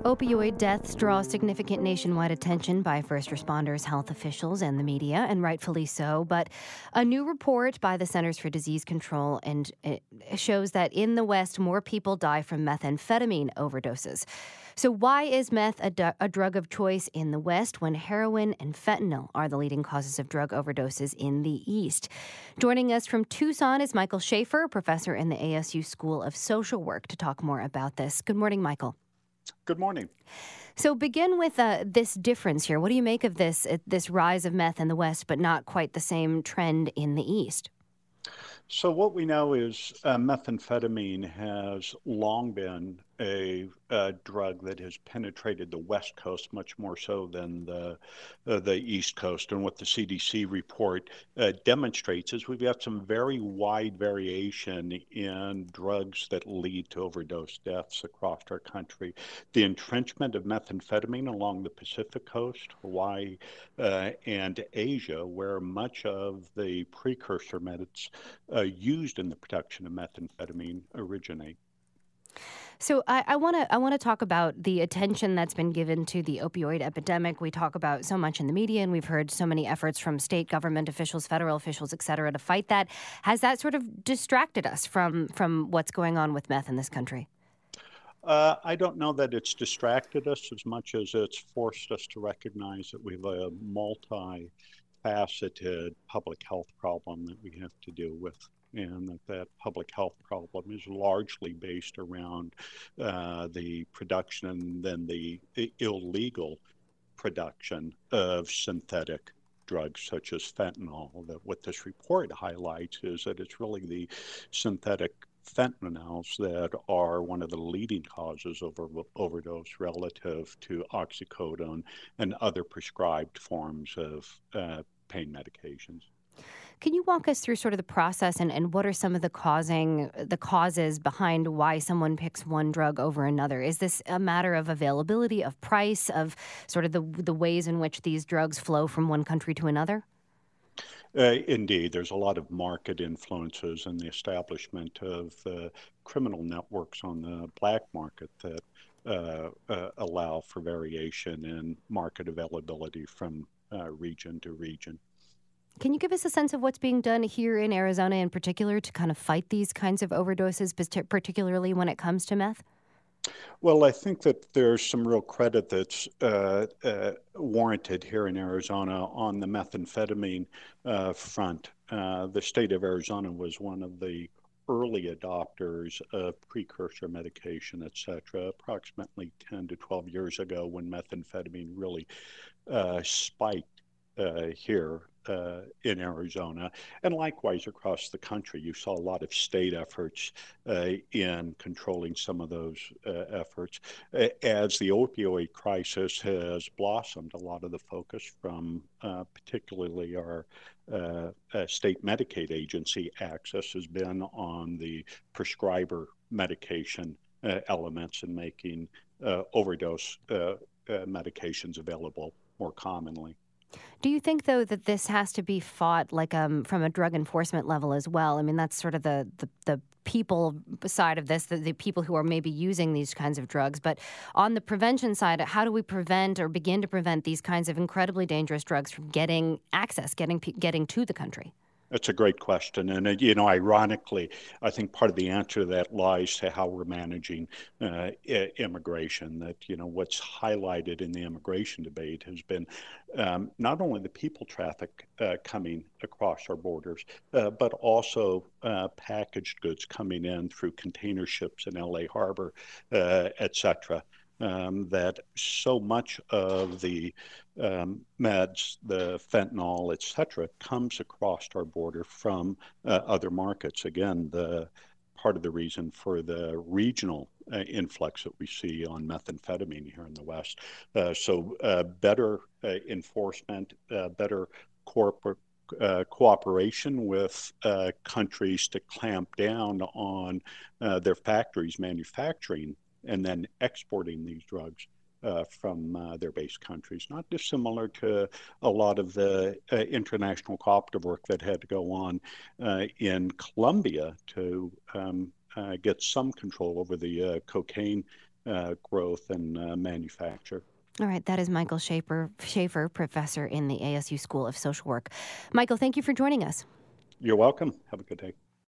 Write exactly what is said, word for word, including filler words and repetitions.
Opioid deaths draw significant nationwide attention by first responders, health officials, and the media, and rightfully so. But a new report by the Centers for Disease Control and it shows that in the West, more people die from methamphetamine overdoses. So why is meth a, du- a drug of choice in the West when heroin and fentanyl are the leading causes of drug overdoses in the East? Joining us from Tucson is Michael Schaefer, professor in the A S U School of Social Work, to talk more about this. Good morning, Michael. Good morning. So begin with uh, this difference here. What do you make of this uh, this rise of meth in the West, but not quite the same trend in the East? So what we know is uh, methamphetamine has long been a, a drug that has penetrated the West Coast much more so than the uh, the East Coast. And what the C D C report uh, demonstrates is we've got some very wide variation in drugs that lead to overdose deaths across our country. The entrenchment of methamphetamine along the Pacific Coast, Hawaii, uh, and Asia, where much of the precursor meds uh, used in the production of methamphetamine originate. So I want to I want to talk about the attention that's been given to the opioid epidemic. We talk about so much in the media, and we've heard so many efforts from state government officials, federal officials, et cetera, to fight that. Has that sort of distracted us from from what's going on with meth in this country? Uh, I don't know that it's distracted us as much as it's forced us to recognize that we have a multi-faceted public health problem that we have to deal with, and that that public health problem is largely based around uh, the production and then the illegal production of synthetic drugs such as fentanyl. That what this report highlights is that it's really the synthetic fentanyls that are one of the leading causes of over, overdose relative to oxycodone and other prescribed forms of uh, pain medications. Can you walk us through sort of the process and, and what are some of the causing the causes behind why someone picks one drug over another? Is this a matter of availability, of price, of sort of the the ways in which these drugs flow from one country to another? Uh, indeed, there's a lot of market influences and the establishment of uh, criminal networks on the black market that uh, uh, allow for variation in market availability from uh, region to region. Can you give us a sense of what's being done here in Arizona in particular to kind of fight these kinds of overdoses, particularly when it comes to meth? Well, I think that there's some real credit that's uh, uh, warranted here in Arizona on the methamphetamine uh, front. Uh, the state of Arizona was one of the early adopters of precursor medication, et cetera, approximately ten to twelve years ago when methamphetamine really uh, spiked uh, here uh, in Arizona. And likewise across the country, you saw a lot of state efforts uh, in controlling some of those uh, efforts. As the opioid crisis has blossomed, a lot of the focus from uh, particularly our uh, uh, state Medicaid agency access has been on the prescriber medication uh, elements and making uh, overdose uh, uh, medications available more commonly. Do you think, though, that this has to be fought like um, from a drug enforcement level as well? I mean, that's sort of the the, the people side of this, the, the people who are maybe using these kinds of drugs. But on the prevention side, how do we prevent or begin to prevent these kinds of incredibly dangerous drugs from getting access, getting getting to the country? That's a great question. And, uh, you know, ironically, I think part of the answer to that lies to how we're managing uh, I- immigration. That, you know, what's highlighted in the immigration debate has been um, not only the people traffic uh, coming across our borders, uh, but also uh, packaged goods coming in through container ships in L A Harbor, uh, et cetera. Um, that so much of the um, meds, the fentanyl, et cetera, comes across our border from uh, other markets. Again, the part of the reason for the regional uh, influx that we see on methamphetamine here in the West. Uh, so uh, better uh, enforcement, uh, better corporate uh, cooperation with uh, countries to clamp down on uh, their factories manufacturing and then exporting these drugs uh, from uh, their base countries, not dissimilar to a lot of the uh, international cooperative work that had to go on uh, in Colombia to um, uh, get some control over the uh, cocaine uh, growth and uh, manufacture. All right, that is Michael Schaefer, Schaefer, professor in the A S U School of Social Work. Michael, thank you for joining us. You're welcome. Have a good day.